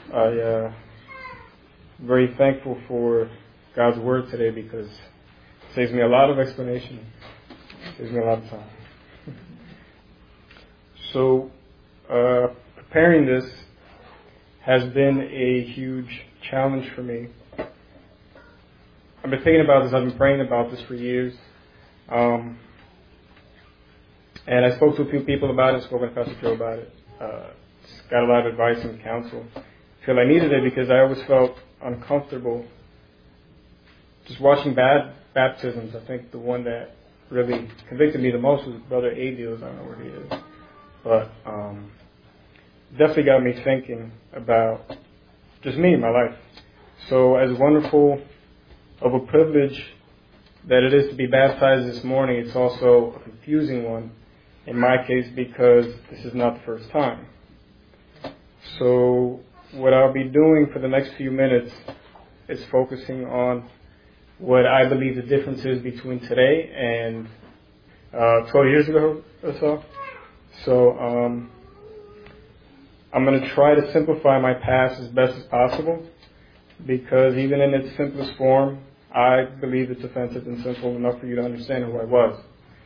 I very thankful for God's word today because it saves me a lot of explanation. It saves me a lot of time. So, preparing this has been a huge challenge for me. I've been thinking about this. I've been praying about this for years. And I spoke to a few people about it. I spoke to Pastor Joe about it. Got a lot of advice and counsel. I feel I needed it because I always felt uncomfortable just watching bad baptisms. I think the one that really convicted me the most was Brother Adils. I don't know where he is. But definitely got me thinking about just me in my life. So as wonderful of a privilege that it is to be baptized this morning, it's also a confusing one in my case because this is not the first time. So what I'll be doing for the next few minutes is focusing on what I believe the difference is between today and 12 years ago or so. So I'm going to try to simplify my past as best as possible because even in its simplest form, I believe it's offensive and simple enough for you to understand who I was.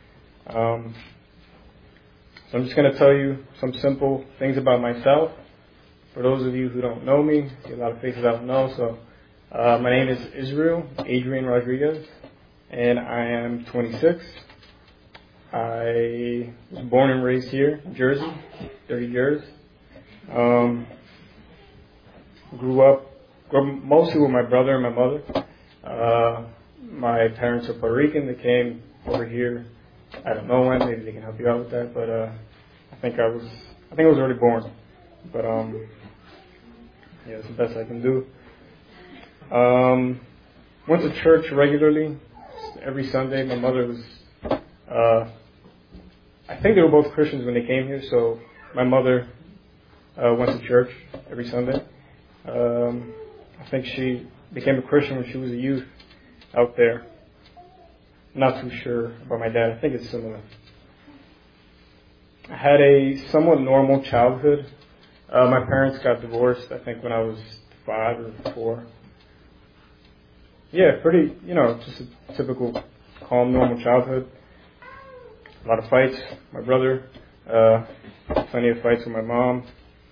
So I'm just going to tell you some simple things about myself. For those of you who don't know me, I see a lot of faces I don't know. So my name is Israel Adrian Rodriguez, and I am 26. I was born and raised here in Jersey, 30 years. Grew up mostly with my brother and my mother. My parents are Puerto Rican. They came over here. I don't know when. Maybe they can help you out with that. But I think I was already born. But yeah, it's the best I can do. Went to church regularly every Sunday. My mother was. I think they were both Christians when they came here. So my mother went to church every Sunday. I think she became a Christian when she was a youth out there. Not too sure about my dad. I think it's similar. I had a somewhat normal childhood. My parents got divorced, I think, when I was 5 or 4. Yeah, pretty, just a typical calm, normal childhood. A lot of fights. My brother, plenty of fights with my mom.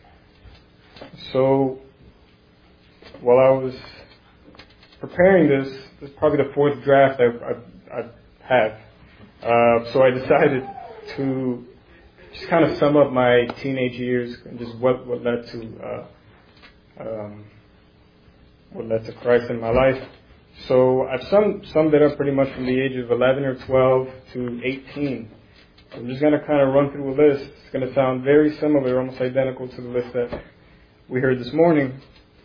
So, while I was preparing this is probably the 4th draft I've had. So I decided to just kind of sum up my teenage years and just what led to Christ in my life. So I've summed it up pretty much from the age of 11 or 12 to 18. So I'm just going to kind of run through a list. It's going to sound very similar, almost identical to the list that we heard this morning.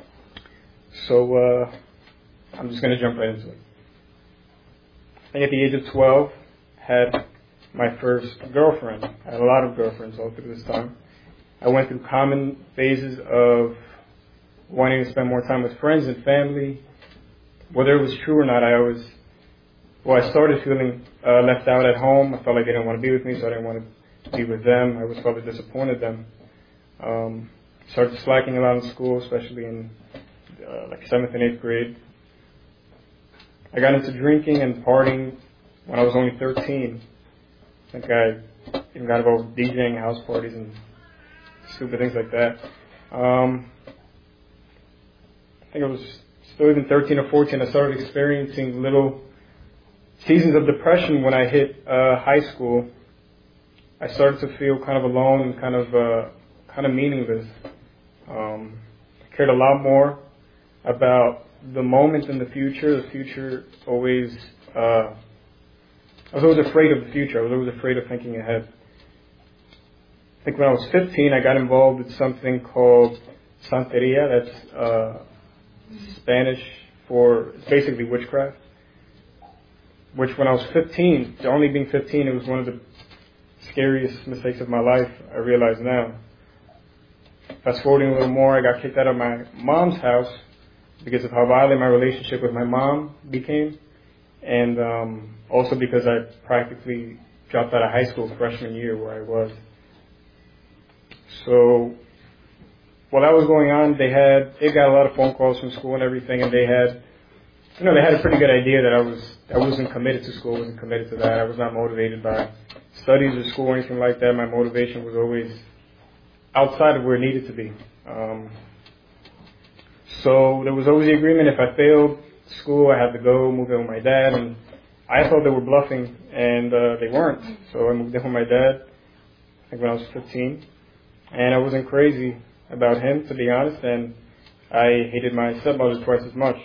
So I'm just going to jump right into it. I think at the age of 12, had my first girlfriend. I had a lot of girlfriends all through this time. I went through common phases of wanting to spend more time with friends and family. Whether it was true or not, I started feeling left out at home. I felt like they didn't want to be with me, so I didn't want to be with them. I always felt I disappointed them. Started slacking a lot in school, especially in like 7th and 8th grade. I got into drinking and partying when I was only 13. I think I even got involved with DJing, house parties, and stupid things like that. I think I was still even 13 or 14. I started experiencing little seasons of depression when I hit high school. I started to feel kind of alone and kind of meaningless. I cared a lot more about the moment in the future. The future always, I was always afraid of the future. I was always afraid of thinking ahead. I think when I was 15, I got involved with something called Santeria. That's Spanish for, it's basically witchcraft. Which when I was 15, only being 15, it was one of the scariest mistakes of my life, I realize now. Fast forwarding a little more, I got kicked out of my mom's house because of how violent my relationship with my mom became, and also because I practically dropped out of high school freshman year where I was. So while that was going on, they got a lot of phone calls from school and everything, and they had a pretty good idea that I wasn't committed to school, wasn't committed to that. I was not motivated by studies or school or anything like that. My motivation was always outside of where it needed to be. So there was always the agreement if I failed school, I had to go move in with my dad, and I thought they were bluffing, and they weren't. So I moved in with my dad, I think when I was 15, and I wasn't crazy about him, to be honest, and I hated my stepmother twice as much.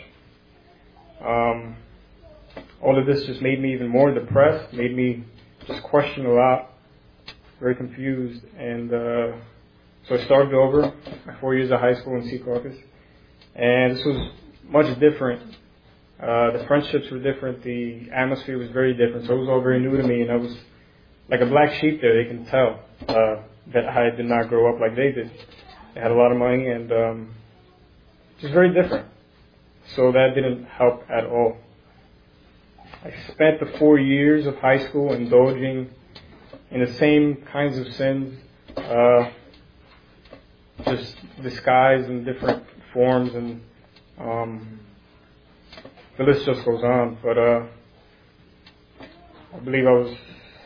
All of this just made me even more depressed, made me just question a lot, very confused, and so I started over my 4 years of high school in Secaucus, and this was much different. The friendships were different, the atmosphere was very different, so it was all very new to me, and I was like a black sheep there. They can tell that I did not grow up like they did. They had a lot of money, and just very different. So that didn't help at all. I spent the 4 years of high school indulging in the same kinds of sins, just disguised in different forms, and the list just goes on. But I believe I was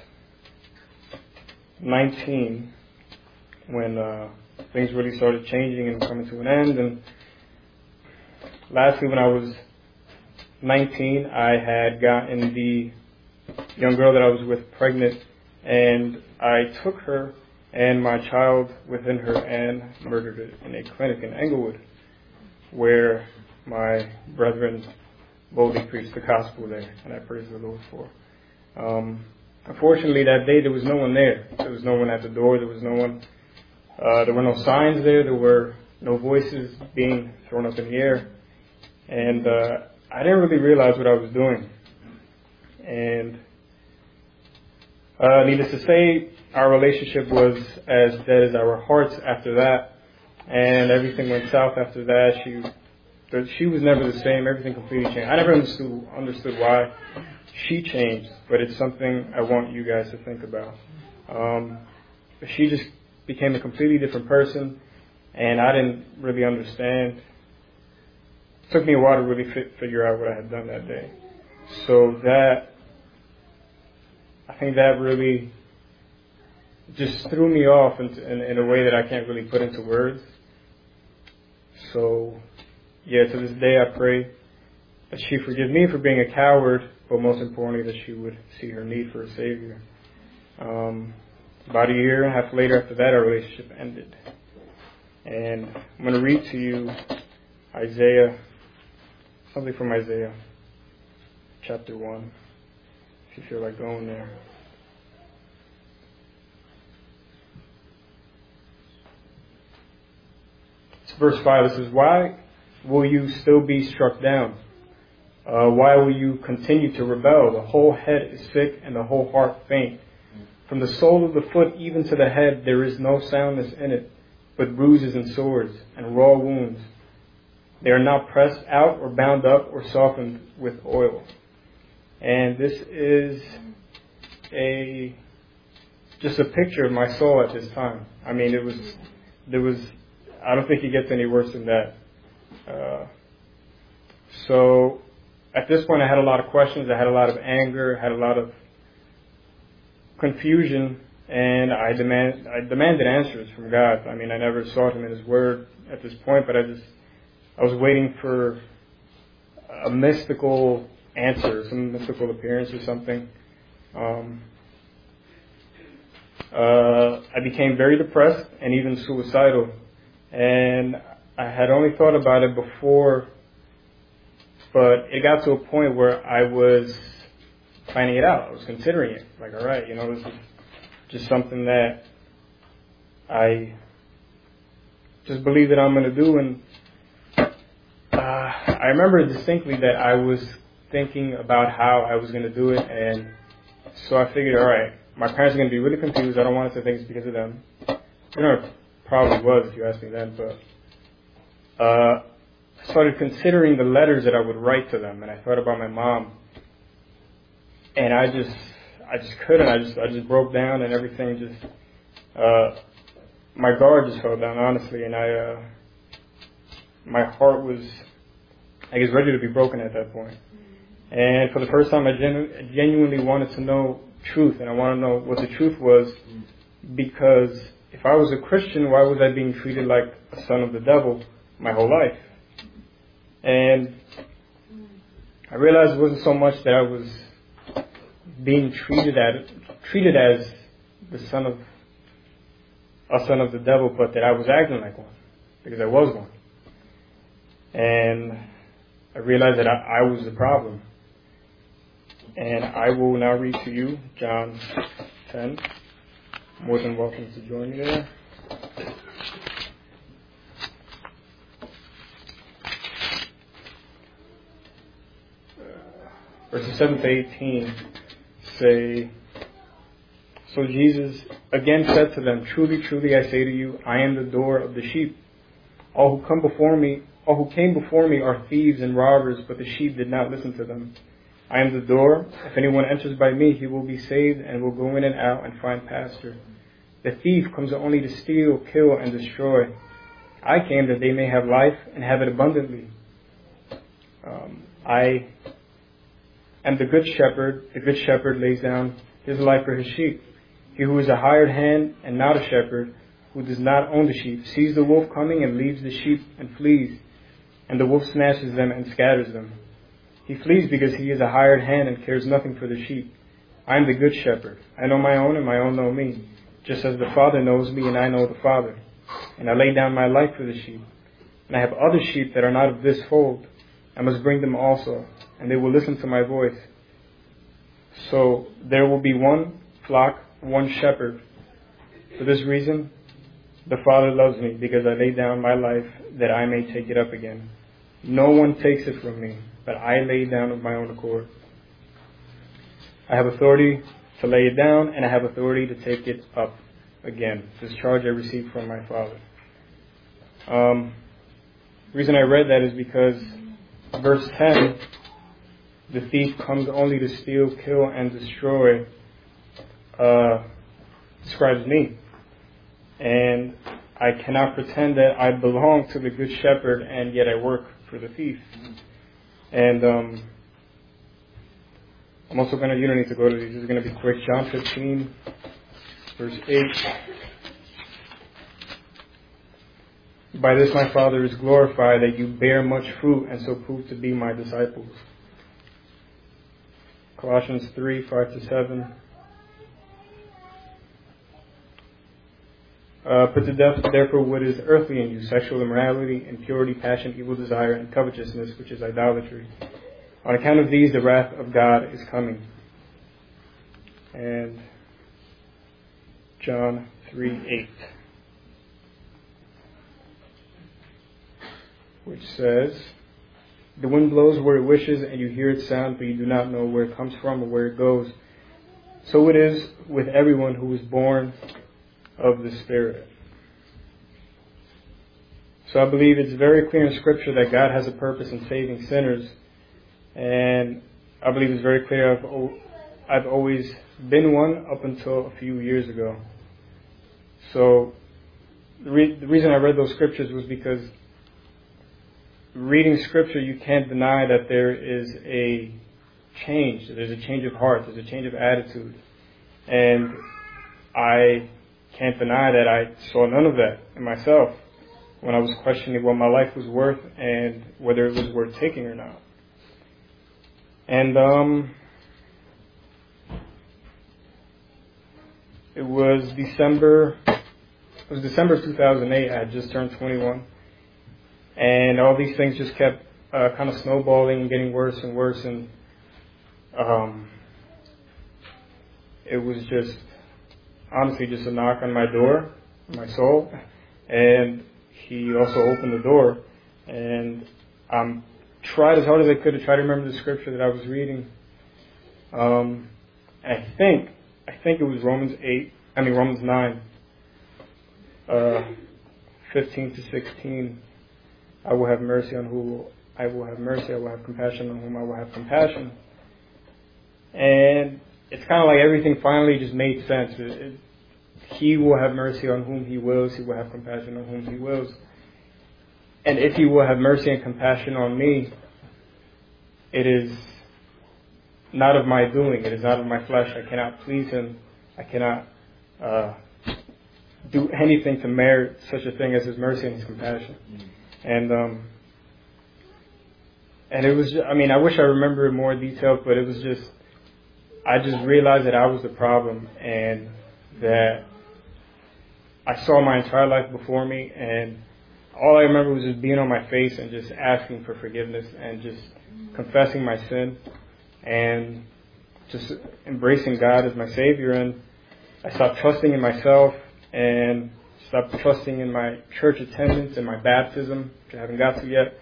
19 when things really started changing and coming to an end. And lastly, when I was 19, I had gotten the young girl that I was with pregnant, and I took her and my child within her and murdered it in a clinic in Englewood, where my brethren boldly preached the gospel there, and I praise the Lord for. Unfortunately, that day there was no one there. There was no one at the door. There was no one. There were no signs there. There were no voices being thrown up in the air. And I didn't really realize what I was doing. And needless to say, our relationship was as dead as our hearts after that. And everything went south after that. She was never the same. Everything completely changed. I never understood why she changed, but it's something I want you guys to think about. She just became a completely different person, and I didn't really understand. It took me a while to really figure out what I had done that day. So I think that really just threw me off in a way that I can't really put into words. So, yeah, to this day I pray that she forgive me for being a coward, but most importantly that she would see her need for a Savior. About a year and a half later after that, our relationship ended. And I'm going to read to you something from Isaiah, chapter 1, if you feel like going there. It's verse 5. It says, "Why will you still be struck down? Why will you continue to rebel? The whole head is sick and the whole heart faint. From the sole of the foot even to the head there is no soundness in it, but bruises and sores and raw wounds. They are not pressed out or bound up or softened with oil." And this is just a picture of my soul at this time. I mean, I don't think it gets any worse than that. So at this point I had a lot of questions, I had a lot of anger, I had a lot of confusion, and I demanded answers from God. I mean, I never sought Him in His Word at this point, but I was waiting for a mystical answer, some mystical appearance or something. I became very depressed and even suicidal, and I had only thought about it before, but it got to a point where I was planning it out. I was considering it. Like, all right, this is just something that I just believe that I'm going to do. And I remember distinctly that I was thinking about how I was going to do it. And so I figured, all right, my parents are going to be really confused. I don't want to say things because of them. It probably was if you asked me then. But I started considering the letters that I would write to them. And I thought about my mom. And I just couldn't. I just broke down, and everything just my guard just fell down, honestly, and my heart was, I guess, ready to be broken at that point. And for the first time, I genuinely wanted to know truth, and I wanted to know what the truth was, because if I was a Christian, why was I being treated like a son of the devil my whole life? And I realized it wasn't so much that I was being treated as the son of the devil, but that I was acting like one, because I was one. And I realized that I was the problem. And I will now read to you John 10. More than welcome to join me there. Verses 7 to 18 say, So Jesus again said to them, Truly, truly, I say to you, I am the door of the sheep. All who came before me are thieves and robbers, but the sheep did not listen to them. I am the door. If anyone enters by me, he will be saved and will go in and out and find pasture. The thief comes only to steal, kill, and destroy. I came that they may have life and have it abundantly. I am the good shepherd. The good shepherd lays down his life for his sheep. He who is a hired hand and not a shepherd, who does not own the sheep, sees the wolf coming and leaves the sheep and flees. And the wolf snatches them and scatters them. He flees because he is a hired hand and cares nothing for the sheep. I am the good shepherd. I know my own and my own know me, just as the Father knows me and I know the Father. And I lay down my life for the sheep. And I have other sheep that are not of this fold. I must bring them also, and they will listen to my voice. So there will be one flock, one shepherd. For this reason, the Father loves me, because I lay down my life that I may take it up again. No one takes it from me, but I lay it down of my own accord. I have authority to lay it down, and I have authority to take it up again. This charge I received from my Father. The reason I read that is because verse 10, the thief comes only to steal, kill, and destroy, describes me. And I cannot pretend that I belong to the good shepherd and yet I work for the thief. And I'm also going to, you don't need to go to these, this is going to be quick. John 15, verse 8. By this my Father is glorified, that you bear much fruit and so prove to be my disciples. Colossians 3, 5 to 7. Put to death, therefore, what is earthly in you, sexual immorality, impurity, passion, evil desire, and covetousness, which is idolatry. On account of these, the wrath of God is coming. And John 3, 8. Which says, the wind blows where it wishes, and you hear its sound, but you do not know where it comes from or where it goes. So it is with everyone who is born of the Spirit. So I believe it's very clear in Scripture that God has a purpose in saving sinners. And I believe it's very clear I've always been one up until a few years ago. So the reason I read those Scriptures was because reading Scripture, you can't deny that there is a change. There's a change of heart. There's a change of attitude. And I can't deny that I saw none of that in myself when I was questioning what my life was worth and whether it was worth taking or not. And it was December of 2008. I had just turned 21. And all these things just kept kind of snowballing and getting worse and worse. And it was just, honestly, just a knock on my door, my soul. And he also opened the door. And I tried as hard as I could to try to remember the scripture that I was reading. And I think it was Romans 9, 15 to 16. I will have mercy on whom I will have mercy. I will have compassion on whom I will have compassion. And it's kind of like everything finally just made sense. He will have mercy on whom He wills. He will have compassion on whom He wills. And if He will have mercy and compassion on me, it is not of my doing. It is not of my flesh. I cannot please Him. I cannot do anything to merit such a thing as His mercy and His compassion. And it was, I wish I remember in more detail, but it was just, I just realized that I was the problem, and that I saw my entire life before me, and all I remember was just being on my face and just asking for forgiveness and just confessing my sin and just embracing God as my Savior. And I stopped trusting in myself and stopped trusting in my church attendance and my baptism, which I haven't got to yet.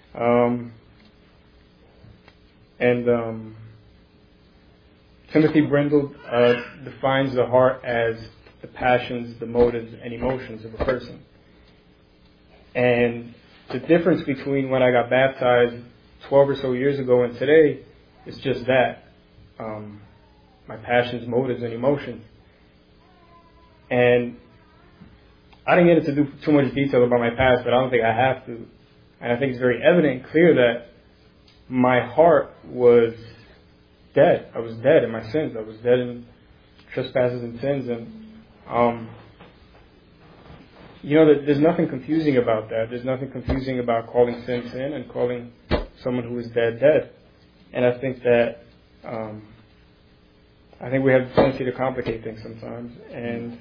Timothy Brindle defines the heart as the passions, the motives, and emotions of a person. And the difference between when I got baptized 12 or so years ago and today is just that. My passions, motives, and emotions. And I didn't get into too much detail about my past, but I don't think I have to. And I think it's very evident and clear that my heart was dead. I was dead in my sins. I was dead in trespasses and sins. And, there's nothing confusing about that. There's nothing confusing about calling sin, sin, and calling someone who is dead, dead. And I think that, we have a tendency to complicate things sometimes. And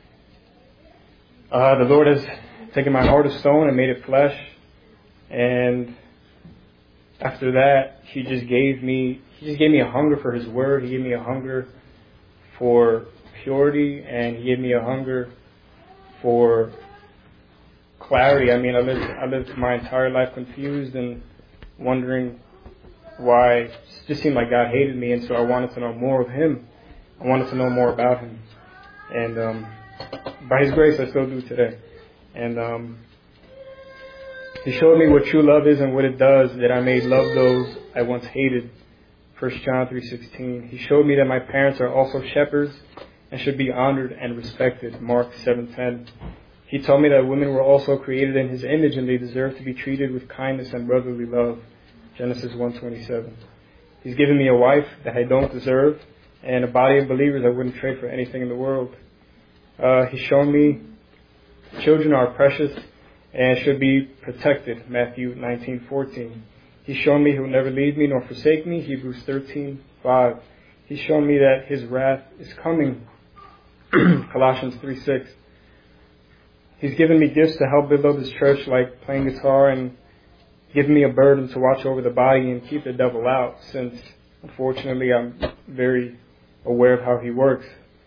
the Lord has taken my heart of stone and made it flesh. And after that, He just gave me a hunger for His Word. He gave me a hunger for purity, and He gave me a hunger for clarity. I lived my entire life confused and wondering why it just seemed like God hated me, and so I wanted to know more of Him. I wanted to know more about Him. And by His grace, I still do today. And He showed me what true love is and what it does, that I may love those I once hated. 1 John 3:16. He showed me that my parents are also shepherds and should be honored and respected. Mark 7:10. He told me that women were also created in His image and they deserve to be treated with kindness and brotherly love. Genesis 1:27. He's given me a wife that I don't deserve and a body of believers I wouldn't trade for anything in the world. He's shown me children are precious and should be protected. Matthew 19:14. He's shown me He will never leave me nor forsake me. Hebrews 13:5. He's shown me that His wrath is coming. Colossians 3:6. He's given me gifts to help build up His church, like playing guitar, and given me a burden to watch over the body and keep the devil out, since unfortunately I'm very aware of how he works.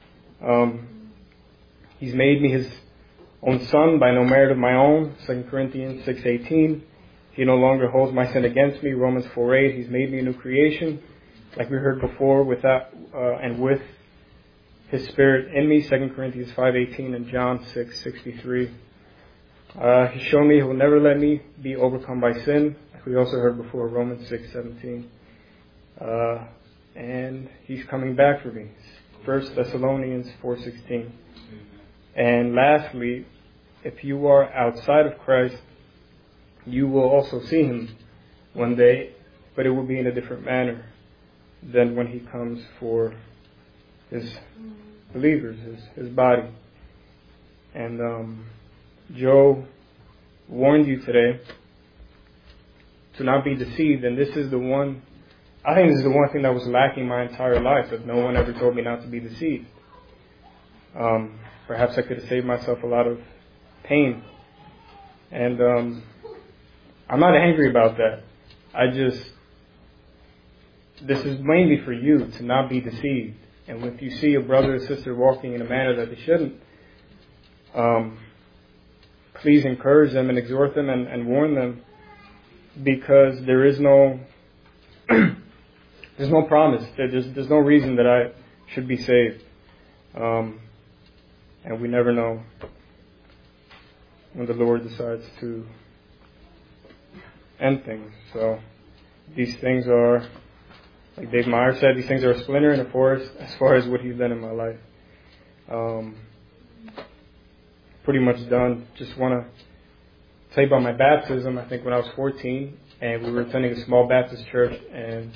He's made me His own son by no merit of my own. 2 Corinthians 6:18. He no longer holds my sin against me. Romans 4:8. He's made me a new creation, like we heard before, without and with His Spirit in me. 2 Corinthians 5:18 and John 6:63. He's shown me He will never let me be overcome by sin, like we also heard before, Romans 6:17. And He's coming back for me. 1 Thessalonians 4:16. And lastly, if you are outside of Christ, you will also see Him one day, but it will be in a different manner than when He comes for His believers, His body. And Joe warned you today to not be deceived, and this is the one, I think this is the one thing that was lacking my entire life, that no one ever told me not to be deceived. Perhaps I could have saved myself a lot of pain. And I'm not angry about that. This is mainly for you to not be deceived. And if you see a brother or sister walking in a manner that they shouldn't, please encourage them and exhort them and warn them, because there is no there's no promise. There's no reason that I should be saved. And we never know when the Lord decides to end things. So these things are, like Dave Meyer said, these things are a splinter in the forest as far as what He's done in my life. pretty much done. Just want to tell you about my baptism. I think when I was 14, and we were attending a small Baptist church, and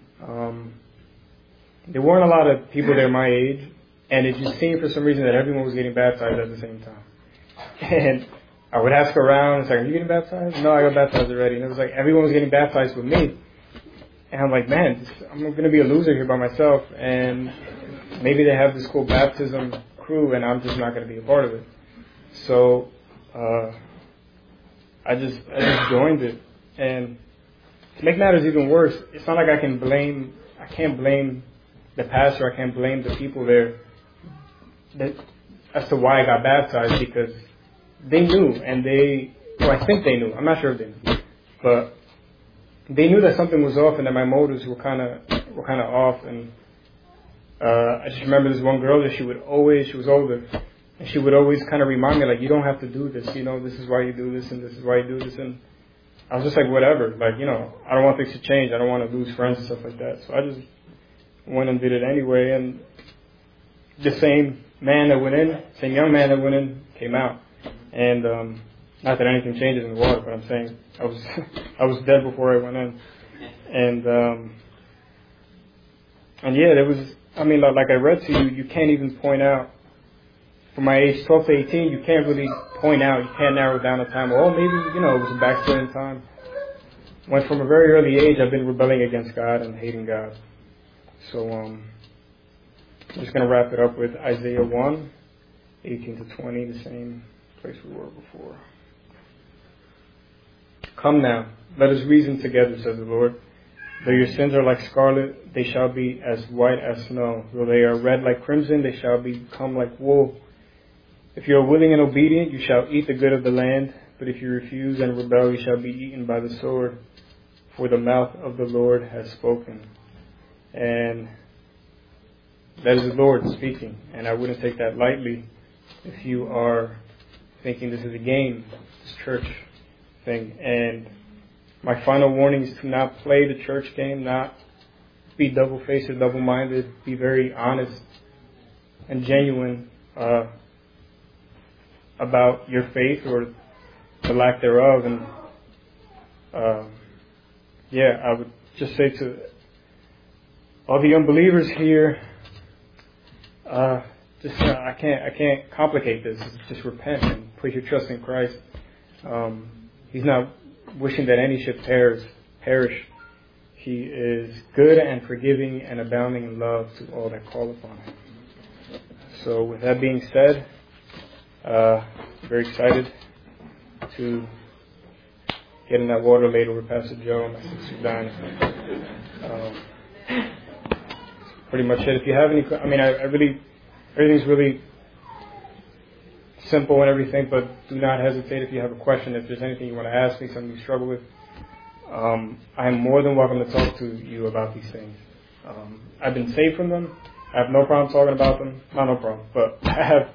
there weren't a lot of people there my age, and it just seemed for some reason that everyone was getting baptized at the same time. And I would ask around, it's like, are you getting baptized? No, I got baptized already. And it was like everyone was getting baptized with me. And I'm like, man, I'm going to be a loser here by myself. And maybe they have this cool baptism crew, and I'm just not going to be a part of it. So I just joined it. And to make matters even worse, it's not like I can't blame the pastor, I can't blame the people there as to why I got baptized, because they knew, and I think they knew. I'm not sure if they knew, but they knew that something was off and that my motives were kind of off. And I just remember this one girl that she was older, and she would always kind of remind me, like, you don't have to do this, this is why you do this, and this is why you do this. And I was just like, whatever, like, I don't want things to change. I don't want to lose friends and stuff like that. So I just went and did it anyway. And the same young man that went in came out. And not that anything changes in the water, but I'm saying I was dead before I went in. And yeah, there was, like I read to you, you can't even point out, from my age 12 to 18, you can't really point out, you can't narrow down a time. Oh, maybe, it was a backsliding time. When from a very early age, I've been rebelling against God and hating God. So I'm just going to wrap it up with Isaiah 1, 18 to 20, the same place we were before. Come now, let us reason together, says the Lord. Though your sins are like scarlet, they shall be as white as snow. Though they are red like crimson, they shall become like wool. If you are willing and obedient, you shall eat the good of the land. But if you refuse and rebel, you shall be eaten by the sword. For the mouth of the Lord has spoken. And that is the Lord speaking. And I wouldn't take that lightly if you are thinking this is a game, this church thing. And my final warning is to not play the church game, not be double-faced or double-minded. Be very honest and genuine about your faith or the lack thereof. And I would just say to all the unbelievers here, I can't complicate this. Just repent and put your trust in Christ. He's not wishing that any should perish. He is good and forgiving and abounding in love to all that call upon him. So with that being said, very excited to get in that water later with Pastor Joe and my sister Dinah. Pretty much it. If you have any, everything's really simple and everything, but do not hesitate if you have a question. If there's anything you want to ask me, something you struggle with, I am more than welcome to talk to you about these things. I've been saved from them. I have no problem talking about them. Not no problem, but I have.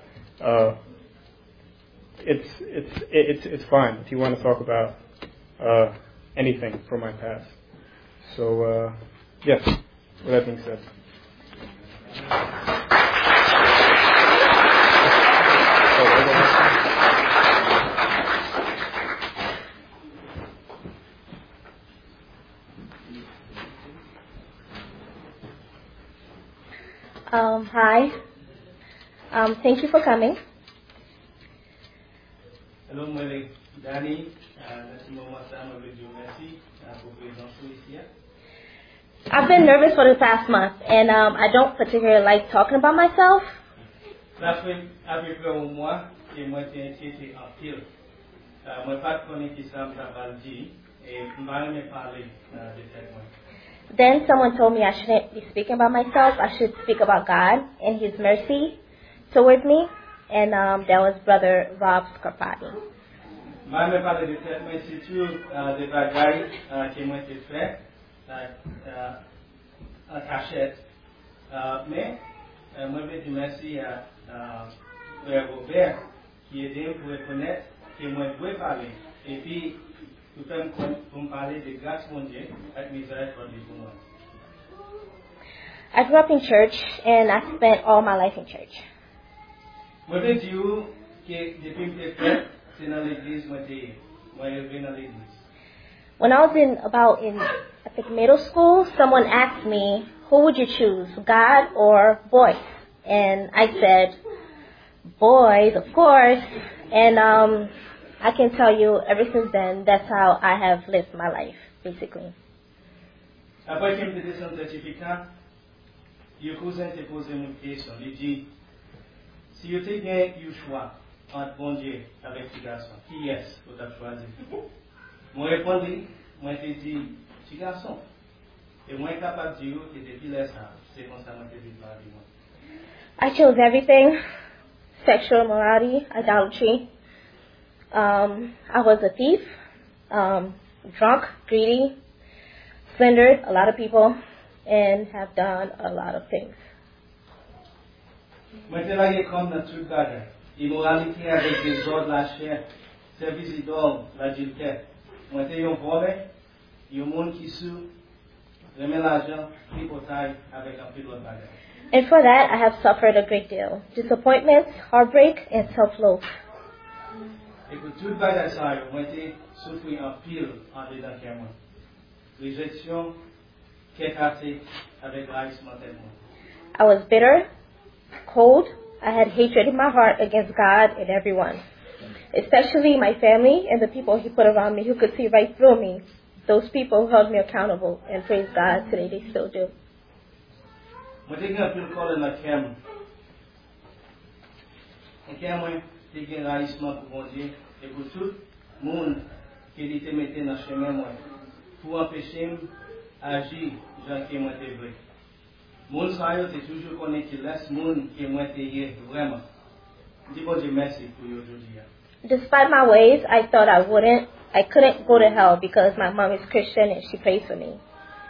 It's fine if you want to talk about anything from my past. So yes. With that being said. Hi. Thank you for coming. Hello, moi Danny. I've been nervous for the past month, and I don't particularly like talking about myself. Then someone told me I shouldn't be speaking about myself. I should speak about God and His mercy towards me. And that was Brother Rob Scarpati. I grew up in church, and I spent all my life in church. depuis que j'étais fait, c'est dans l'église, moi élevé dans l'église. When I was I think middle school, someone asked me, who would you choose, God or boys? And I said, boys, of course. And I can tell you, ever since then, that's how I have lived my life, basically. Après que je descends le certificat, le cousin t'a posé une question. Il dit, si tu as gagné un choix entre bon Dieu avec ce garçon, qui est-ce que tu as choisi? Moi répondu, moi j'ai dit, ce garçon. Et moi capable de dire que depuis ça, c'est comme ça que je vis ma vie. I chose everything, sexual immorality, idolatry. I was a thief, drunk, greedy, slandered a lot of people, and have done a lot of things. Moi, je suis comme dans toute bagarre. Immoralité avec des ordres, la chair, service d'idole, l'adultère. Moi, je suis un voleur, un monde qui sous, remet l'argent, tripotaille avec un peu de bagarre. And for that, I have suffered a great deal. Disappointments, heartbreak, and self-loath. Et pour toute bagarre, ça, moi, j'ai souffert un pile en dedans de moi. Réjection, qui cassé avec l'haïssement tellement. I was bitter, cold. I had hatred in my heart against God and everyone, especially my family and the people He put around me who could see right through me. Those people held me accountable, and praise God, today they still do. Moi, j'ai un peu de colère dans le cœur. Et quand moi, j'ai un haïssement pour mon Dieu et pour tout le monde qui était mis dans le chemin, moi, pour empêcher d'agir, genre qui moi t'ai vrai. Mon saillot, c'est toujours qu'on est qui laisse monde qui moi t'ai vraiment. Dis bon Dieu merci pour aujourd'hui. Despite my ways, I thought I couldn't go to hell because my mom is Christian and she prays for me.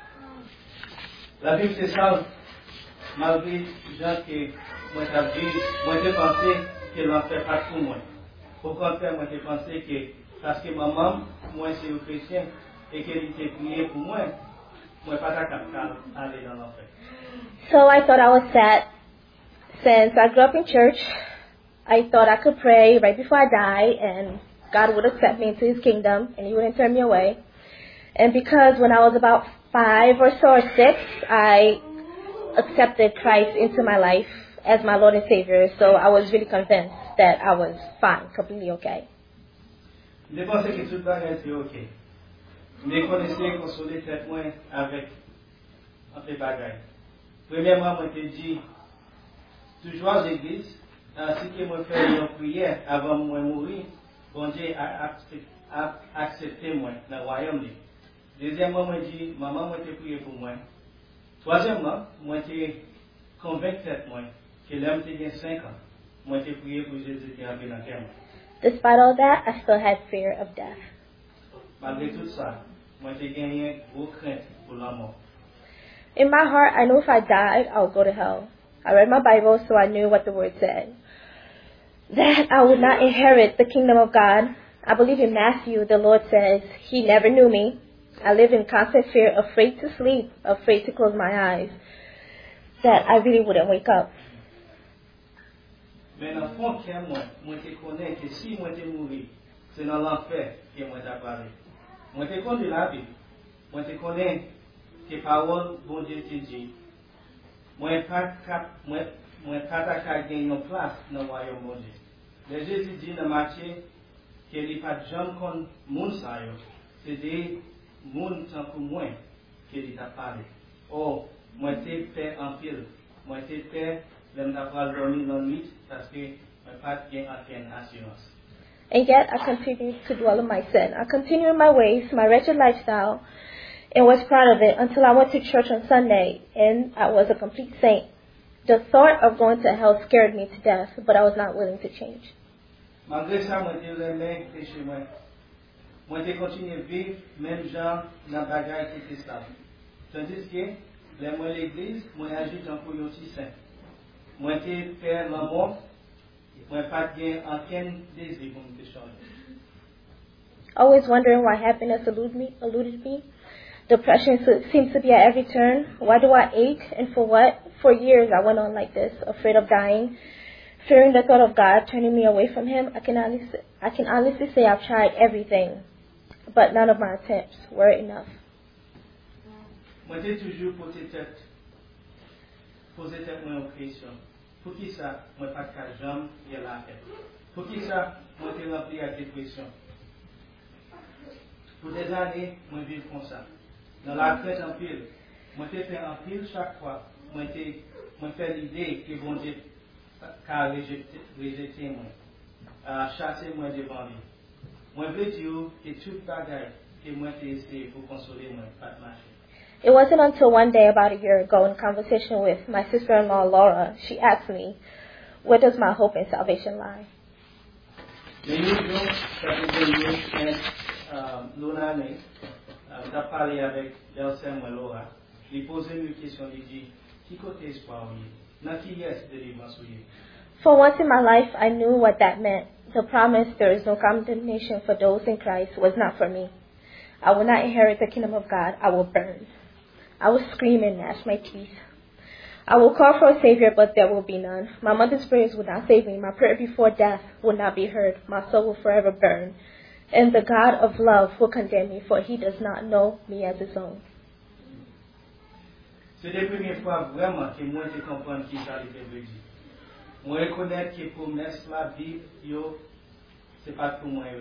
La Bible c'est ça, malgré gens qui moi j'ai pensé que l'enfer pas pour moi. Au contraire, moi j'ai pensé que parce que ma maman, moi c'est un chrétien et qu'elle était priée pour moi, moi pas capable d'aller dans l'enfer. So I thought I was sad. Since I grew up in church, I thought I could pray right before I die and God would accept me into His kingdom and He wouldn't turn me away. And because when I was about 5 or so or 6, I accepted Christ into my life as my Lord and Savior. So I was really convinced that I was fine, completely okay. Je pensais que tout va être ok. Je connaissais consoler tête moi avec un peu bagaille. Premièrement, moi je dit, toujours à l'église, ainsi que moi faire une prière avant moi mourir, bon Dieu a accepté moi dans le royaume. Deuxièmement, moi dit, maman moi te prié pour moi. Troisièmement, moi te convaincu tête moi que l'homme te gagne 5 ans. Moi te prié pour Jésus qui a bien dans terre. Despite all that, I still had fear of death. Malgré tout ça, moi j'ai gagné gros crainte pour la mort. In my heart, I knew if I died, I would go to hell. I read my Bible, so I knew what the Word said. That I would not inherit the kingdom of God. I believe in Matthew, the Lord says, He never knew me. I live in constant fear, afraid to sleep, afraid to close my eyes, that I really wouldn't wake up. Mais dans le fond, moi te connais que si moi te mourir, c'est dans l'enfer que moi t'apparais. Moi te connais la Bible. Moi te connais que parole bon Dieu te dit. Moi pas gagner une place dans le royaume bon Dieu. Mais Jésus dit dans Matthieu qu'il n'y a pas de gens comme moun sa yo. C'est des moun tant que moi qu'il t'a parlé. Oh, moi te fait en pile. Moi te fait même d'avoir dormi dans la nuit parce que moi pas bien aucune assurance. And yet I continued to dwell in my sin. I continued in my ways, my wretched lifestyle, and was proud of it until I went to church on Sunday, and I was a complete saint. The thought of going to hell scared me to death, but I was not willing to change. Malgré ça, moi je l'aimais péché moi. Moi je continue à vivre même gens dans bagaille qui était stable. Tandis que moi l'église, moi agis en pour un petit saint. Moi je fais la mort. Moi pas bien aucun désir pour me changer. Always wondering why happiness eluded me. Depression seems to be at every turn. Why do I ache and for what? For years I went on like this, afraid of dying, Fearing the thought of God turning me away from Him, I can honestly say I've tried everything, but none of my attempts were enough. Moi, j'ai toujours posé tête moi en question. Pour qui ça, moi pas de jambe et la tête. Pour qui ça, moi t'ai rempli à dépression. Pour des années, moi vivre comme ça. Dans la tête en pile, moi t'ai fait en pile chaque fois. Moi fait l'idée que bon Dieu a rejeté moi, chasser moi devant lui. Moi veux dire que toute bagaille que moi t'ai essayé pour consoler moi, pas de marcher. It wasn't until one day about a year ago in conversation with my sister-in-law, Laura, she asked me, where does my hope and salvation lie? Mais nous, ça fait l'année, on a parlé avec Delsen et Laura, il posait une question, il dit, qui côté espoir oui? Dans qui est délivrance oui? For once in my life, I knew what that meant. The promise there is no condemnation for those in Christ was not for me. I will not inherit the kingdom of God. I will burn. I will scream and gnash my teeth. I will call for a Savior, but there will be none. My mother's prayers will not save me. My prayer before death will not be heard. My soul will forever burn. And the God of love will condemn me, for He does not know me as His own. C'est la première fois vraiment que moi je comprends qui ça veut dire. Moi reconnaître que pour la Bible, c'est pas pour moi.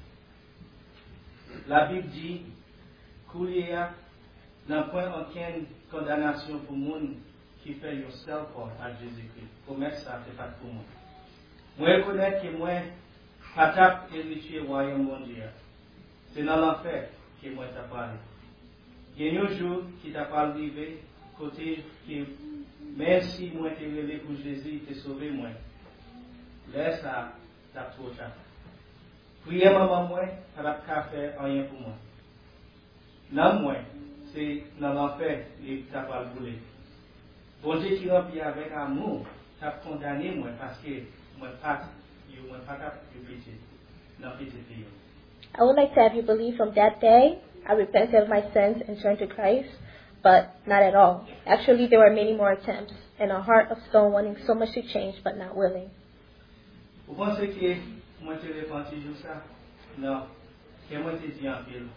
La Bible dit qu'il y a n'a point aucune condamnation pour le monde qui fait yourself à Jésus-Christ. Promesse ça, c'est pas pour moi. Moi reconnaître que moi, pas héritier royaume bon Dieu. C'est dans l'enfer que moi t'ai parlé. Il y a un jour qui t'a pas arrivé, côté que même si moi t'ai relevé pour Jésus, t'ai sauvé moi. Laisse ça, t'as trop tard. Priez maman moi, elle n'a pas fait rien pour moi. Non moi, c'est dans l'enfer que t'as pas voulu. Bon Dieu qui remplit avec amour, t'as condamné moi parce que moi pas pitié. Non pitié. I would like to have you believe from that day, I repented of my sins and turned to Christ, but not at all. Actually, there were many more attempts, and a heart of stone wanting so much to change, but not willing. Vous pensez que moi t'ai repenti juste ça? Non. Que moi t'ai dit en pile.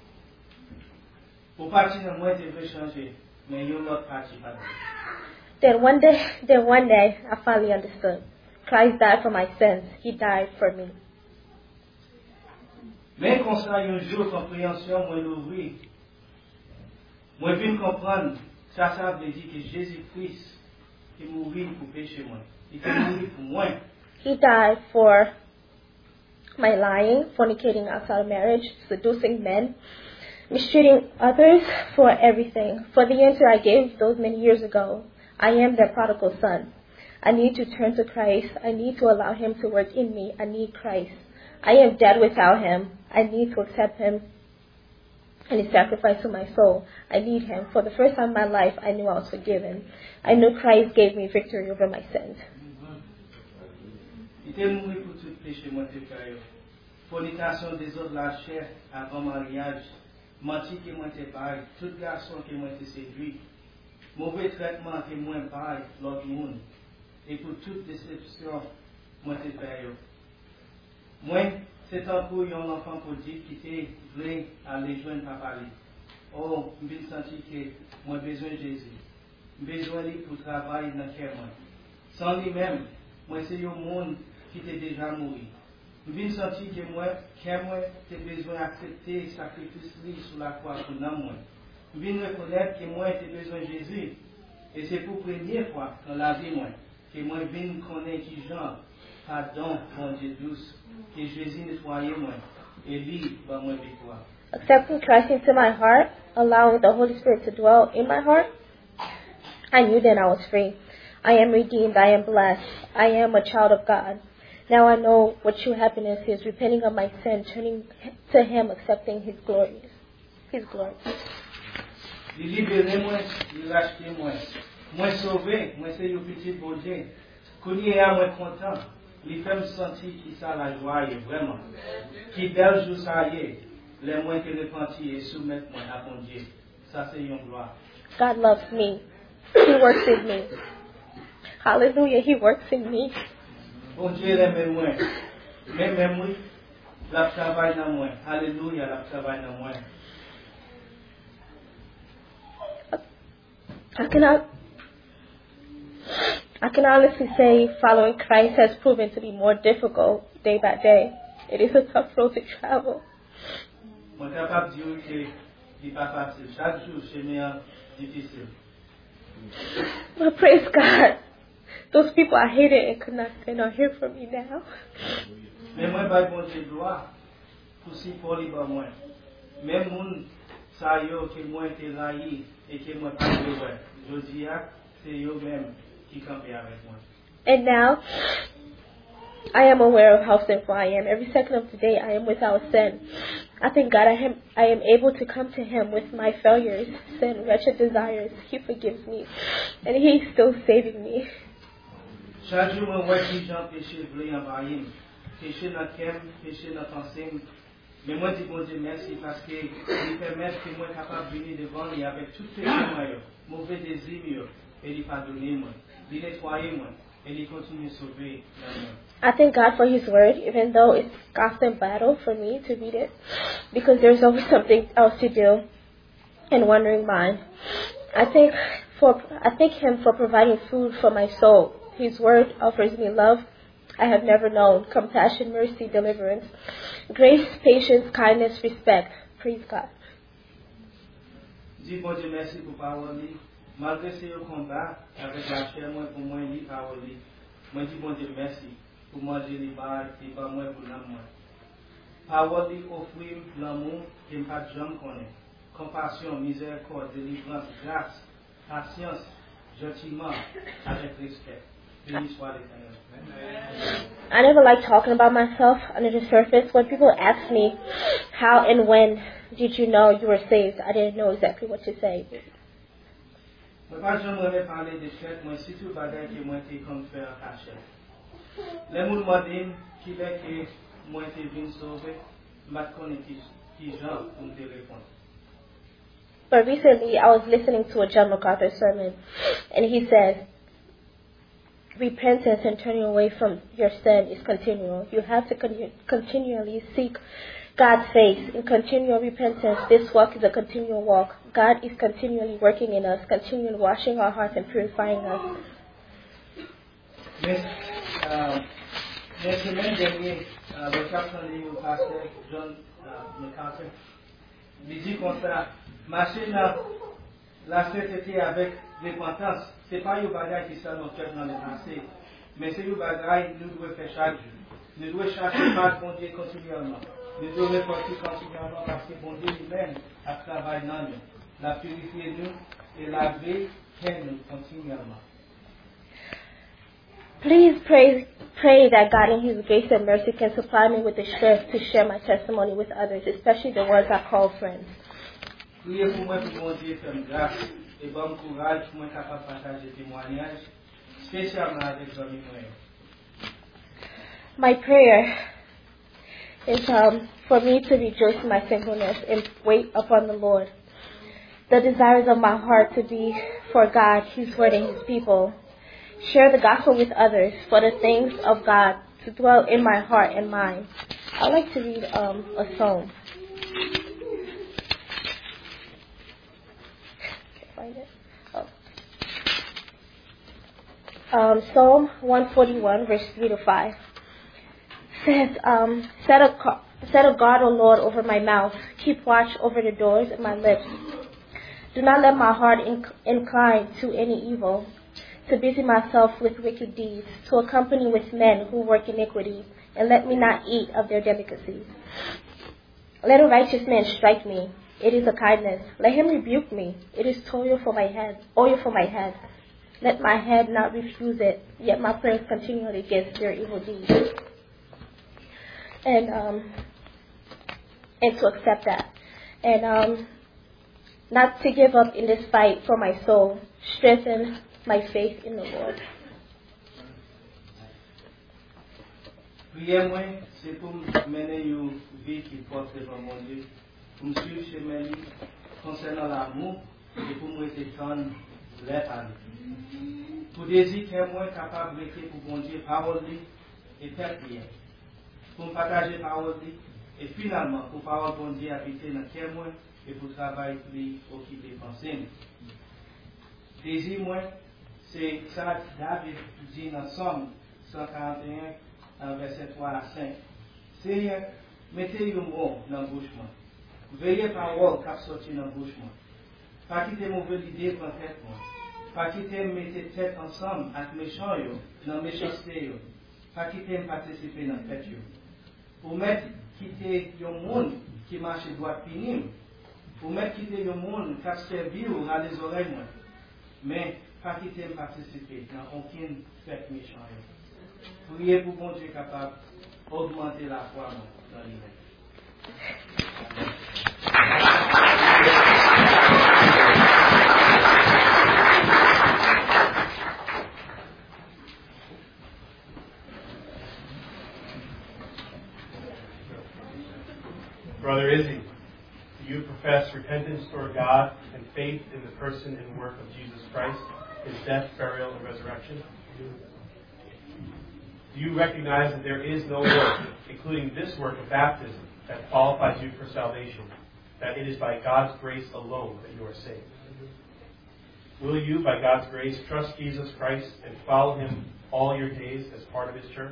Pour partir de moi t'ai fait changer, mais il y a une autre partie pas. Then one day, I finally understood. Christ died for my sins. He died for me. Mais quand ça un jour compréhension moi l'ouvrir. Moi viens comprendre ça veut dire que Jésus-Christ est mort pour pécher moi. Il est mort pour moi. He died for my lying, fornicating outside of marriage, seducing men, mistreating others, for everything. For the answer I gave those many years ago, I am the prodigal son. I need to turn to Christ. I need to allow Him to work in me. I need Christ. I am dead without Him. I need to accept Him and His sacrifice to my soul. I need Him. For the first time in my life, I knew I was forgiven. I knew Christ gave me victory over my sins. Il était mort pour tout péché, moi, t'ai fait. Fornication des autres, la chair, avant mariage. Menti que moi, t'ai pareil. Tout garçon que moi, t'ai séduit. Mauvais traitement que moi, pareil, l'autre monde. Et pour toute déception, moi, t'ai fait. Moi, c'est un coup, il y a un enfant pour dire qui était vrai à aller joindre papa. Oh, je me sens que moi, besoin de Jésus. Besoin de lui pour travailler dans le cœur. Sans lui-même, moi, c'est un monde qui était déjà mort. Je me sens que moi, j'ai besoin d'accepter le sacrifice sur la croix pour nous. Je viens reconnaître que moi, j'ai besoin de Jésus. Et c'est pour la première fois dans la vie, moi, que moi, je viens connaître qui genre, pardon, bon Dieu douce, que Jésus nettoie moi, et lui, va moi victoire. Accepting Christ into my heart, allowing the Holy Spirit to dwell in my heart, I knew then I was free. I am redeemed. I am blessed. I am a child of God. Now I know what true happiness is, repenting of my sin, turning to Him, accepting His glory. His glory. Il libère moi, il rachète moi. Moi sauvé, moi c'est le petit bon Dieu. Quand il est à moi content, il fait me sentir qui ça la joie est vraiment. Qui bel jour ça y est, les moins que repenti et soumettre moi à mon Dieu. Ça c'est une gloire. God loves me. He works in me. Hallelujah. He works in me. Bon Dieu aime moi. Même moi, la travail dans moi. Alléluia, la travail dans moi. I can honestly say following Christ has proven to be more difficult day by day. It is a tough road to travel. Moi capable de dire que c'est pas facile. Chaque jour, c'est difficile. But praise God, those people I hated and could not stand are here for me now. Mais moi, pas bon Dieu gloire pour si poli par moi. Même moun sa yo que moi te raï et que moi pas de ouais. Je dis c'est yo même qui campe avec moi. And now, I am aware of how sinful I am. Every second of the day, I am without sin. I thank God I am able to come to Him with my failures, sin, wretched desires. He forgives me, and He's still saving me. Chaque jour, moi, qui j'en péché, voulais en bailler. Péché dans le péché dans pensée. Mais moi, dis bon Dieu, merci parce que il permet que moi capable de venir devant lui avec tout péché, mauvais désir, et il pardonner moi, il nettoyer moi, et il continue à sauver moi. I thank God for His Word, even though it's a constant battle for me to read it, because there's always something else to do and wandering mind. I thank Him for providing food for my soul. His Word offers me love I have never known, compassion, mercy, deliverance, grace, patience, kindness, respect. Praise God. Dis bon Dieu merci pour parole. Malgré ce combat avec la chair, moi pour moi ni parole. Moi dis bon Dieu merci pour manger les barres et pas moi pour l'amour. Parole offrir l'amour que pas de gens connaît. Compassion, miséricorde, délivrance, grâce, patience, gentiment, avec respect. I never like talking about myself under the surface. When people ask me, how and when did you know you were saved? I didn't know exactly what to say. But recently, I was listening to a John MacArthur sermon, and he said, repentance and turning away from your sin is continual. You have to continually seek God's face. In continual repentance, this walk is a continual walk. God is continually working in us, continually washing our hearts and purifying us. La semaine dernière, le capitaine du pasteur John MacArthur dit comme ça, marcher dans la sainteté avec repentance. Ce n'est pas une bagaille qui sort notre cœur dans le passé, mais c'est une bagaille que nous devons faire chaque jour. Nous devons chercher par bon Dieu continuellement. Nous devons reporter continuellement parce que bon Dieu lui-même a travaillé dans nous, l'a purifié nous et l'a fait nous continuellement. Please pray that God in His grace and mercy can supply me with the strength to share my testimony with others, especially the ones I call friends. Priez pour moi pour bon Dieu faire grâce. Et bon courage pour être capable de partager témoignages, spécialement avec les amis. My prayer is for me to rejoice in my singleness and wait upon the Lord. The desires of my heart to be for God, His Word, and His people. Share the gospel with others for the things of God to dwell in my heart and mind. I'd like to read a psalm. Psalm 141, verse 3 to 5 says, set a guard, O Lord, over my mouth. Keep watch over the doors of my lips. Do not let my heart incline to any evil, to busy myself with wicked deeds, to accompany with men who work iniquity, and let me not eat of their delicacies. Let a righteous man strike me. It is a kindness. Let him rebuke me. It is oil for my head. Let my head not refuse it, yet my prayers continually against their evil deeds. And to accept that. And not to give up in this fight for my soul. Strengthen my faith in the Lord. Priez-moi, c'est pour mener une vie qui porte devant mon Dieu, pour me suivre chez moi concernant l'amour et pour me étendre les parler. Pour désir que moi capable de pour bon Dieu parole, et tête liée. Pour partager la parole, et finalement, pour parole bon Dieu habiter dans le cœur, et pour travailler plus occuper pensée. Désir, moi, c'est ça, David dit dans Somme 141, verset 3 à 5. Seigneur, mettez un mot dans la bouche. Veillez parole qui sorti dans la bouche. Pas quitter mauvaise idée pour tête. Pas quitter mettre tête ensemble avec méchants, dans méchanceté. Pas quitter participer dans la fête. Pour mettre quitter le monde qui marche droit fini. Pour mettre quitter le monde qui a servi à les oreilles. Mais pas quitter participer dans aucune fête méchante. Priez pour bon Dieu capable d'augmenter la foi dans l'humain. Brother Izzy, do you profess repentance toward God and faith in the person and work of Jesus Christ, his death, burial, and resurrection? Do you recognize that there is no work, including this work of baptism, that qualifies you for salvation, that it is by God's grace alone that you are saved? Will you, by God's grace, trust Jesus Christ and follow him all your days as part of his church?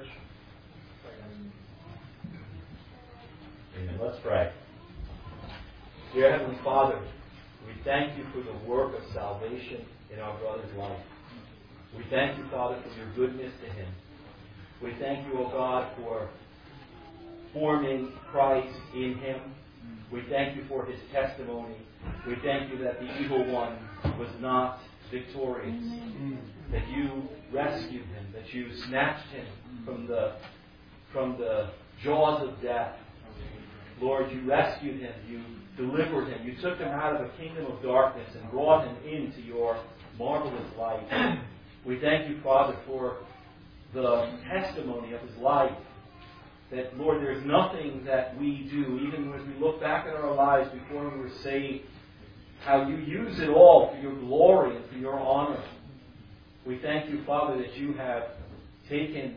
Amen. Let's pray. Dear Heavenly Father, we thank you for the work of salvation in our brother's life. We thank you, Father, for your goodness to him. We thank you, O God, for forming Christ in him. We thank you for his testimony. We thank you that the evil one was not victorious, that you rescued him, that you snatched him from the jaws of death. Lord, you rescued him, you delivered him, you took him out of a kingdom of darkness and brought him into your marvelous light. We thank you, Father, for the testimony of his life. That, Lord, there is nothing that we do, even as we look back at our lives before we were saved, how you use it all for your glory and for your honor. We thank you, Father, that you have taken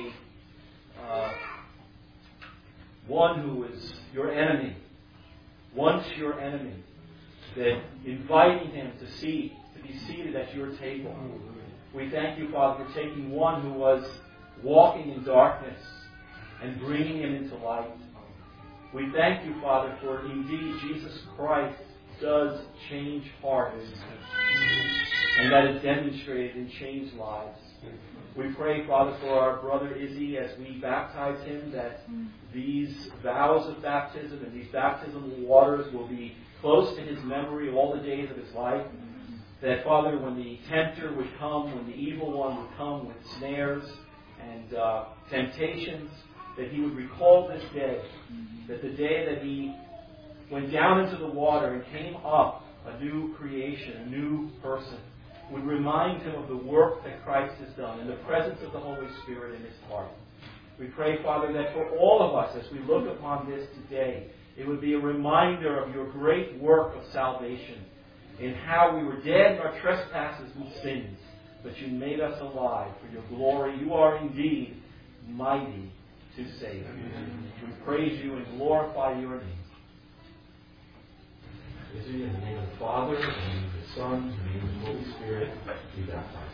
one who is your enemy, once your enemy, that inviting him to be seated at your table. We thank you, Father, for taking one who was walking in darkness and bringing him into light. We thank you, Father, for indeed Jesus Christ does change hearts, and that is demonstrated in changed lives. We pray, Father, for our brother Izzy as we baptize him, that these vows of baptism and these baptismal waters will be close to his memory all the days of his life. That, Father, when the tempter would come, when the evil one would come with snares and temptations, that he would recall this day, that the day that he went down into the water and came up a new creation, a new person, would remind him of the work that Christ has done and the presence of the Holy Spirit in his heart. We pray, Father, that for all of us, as we look upon this today, it would be a reminder of your great work of salvation, in how we were dead in our trespasses and sins, but you made us alive for your glory. You are indeed mighty to save. We praise you and glorify your name. In the name of the Father, in the name of the Son, in the name of the Holy Spirit, be baptized.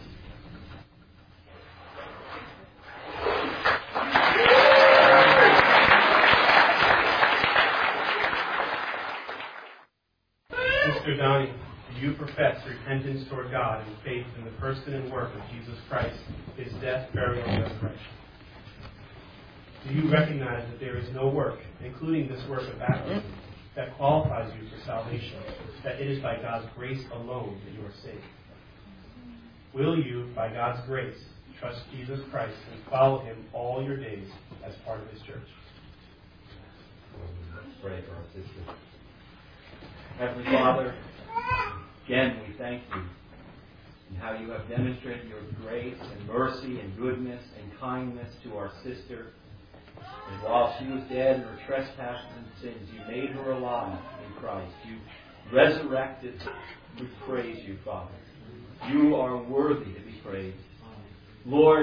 Mr. Donnie, do you profess repentance toward God and faith in the person and work of Jesus Christ, his death, burial, and resurrection? Do you recognize that there is no work, including this work of baptism, that qualifies you for salvation, that it is by God's grace alone that you are saved? Will you, by God's grace, trust Jesus Christ and follow him all your days as part of his church? Let's pray for our sister. Heavenly Father, again we thank you in how you have demonstrated your grace and mercy and goodness and kindness to our sister. And while she was dead in her trespasses and sins, you made her alive in Christ. You resurrected. We praise you, Father. You are worthy to be praised. Lord,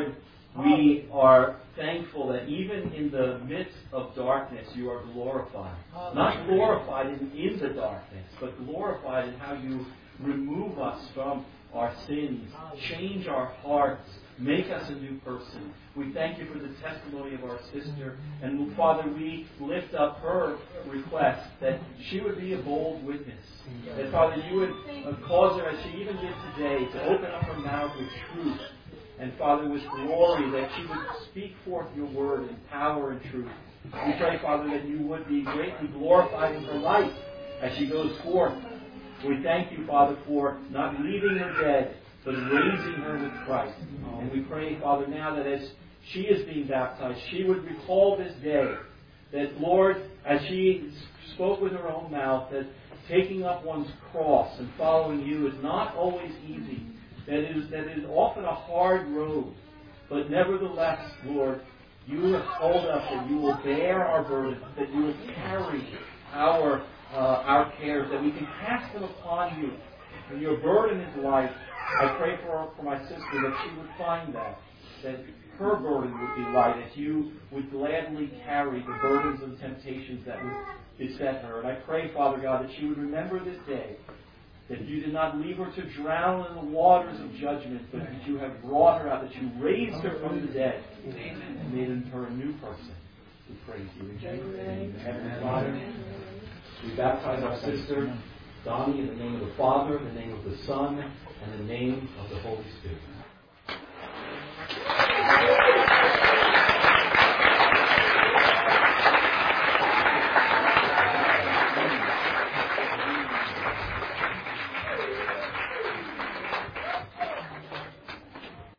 We are thankful that even in the midst of darkness, you are glorified. Not glorified in the darkness, but glorified in how you remove us from our sins, change our hearts, make us a new person. We thank you for the testimony of our sister. And Father, we lift up her request that she would be a bold witness. That, Father, you would cause her, as she even did today, to open up her mouth with truth. And, Father, with glory, that she would speak forth your word in power and truth. We pray, Father, that you would be greatly glorified in her life as she goes forth. We thank you, Father, for not leaving her dead, but raising her with Christ. And we pray, Father, now that as she is being baptized, she would recall this day. That, Lord, as she spoke with her own mouth, that taking up one's cross and following you is not always easy. That it is often a hard road. But nevertheless, Lord, you have told us that you will bear our burdens, that you will carry our cares, that we can cast them upon you. And your burden is light. I pray for my sister that she would find that her burden would be light, as you would gladly carry the burdens and temptations that would beset her. And I pray, Father God, that she would remember this day, that you did not leave her to drown in the waters of judgment, but that you have brought her out, that you raised her from the dead and made her a new person. We praise you in Jesus' name. Heavenly Father, we baptize our sister Donnie in the name of the Father, in the name of the Son, and in the name of the Holy Spirit.